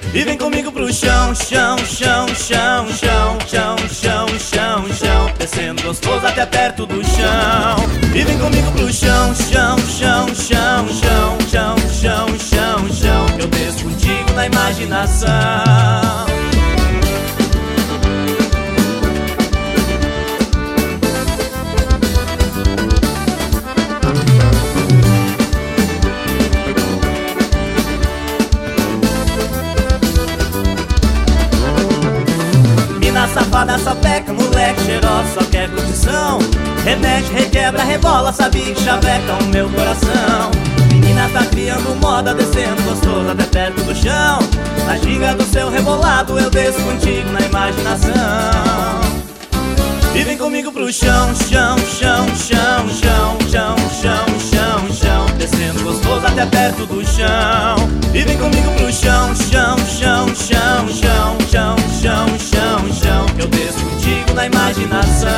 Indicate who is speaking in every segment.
Speaker 1: E vem comigo pro chão, chão, chão, chão, chão, chão, chão, chão, chão, descendo gostoso até perto do chão. E vem comigo pro chão, chão, chão, chão, chão, chão, chão, chão, chão, que eu desço contigo na imaginação. Safada, sapeca, moleque cheirosa, só quer curtição. Remete, requebra, rebola, sabe que chaveca o meu coração. Menina tá criando moda, descendo gostoso até perto do chão. Na ginga do seu rebolado eu desço contigo na imaginação. E vem comigo pro chão, chão, chão, chão, chão, chão, chão, chão, chão, descendo gostoso até perto do chão. E vem comigo pro chão, chão, chão, chão, chão, chão, chão, chão, chão, que eu desço contigo na imaginação.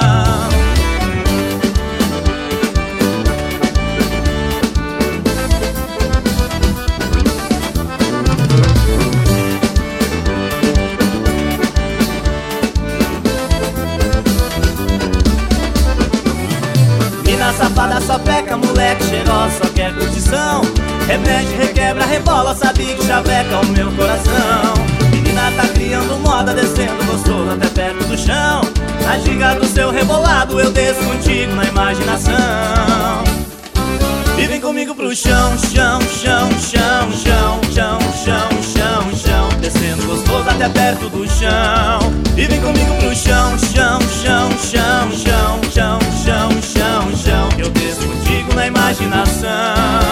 Speaker 1: Safada, só peca, moleque cheirosa, só quer curtição. Remete, requebra, rebola, sabe que chaveca o meu coração. Menina tá criando moda, descendo gostoso até perto do chão. Na ginga do seu rebolado eu desço contigo na imaginação. E vem comigo pro chão, chão, chão, chão, chão, chão, chão, chão, chão, descendo gostoso até perto do chão. E vem comigo pro chão, chão, chão, chão, chão, chão, chão, chão, chão, que eu desço contigo na imaginação.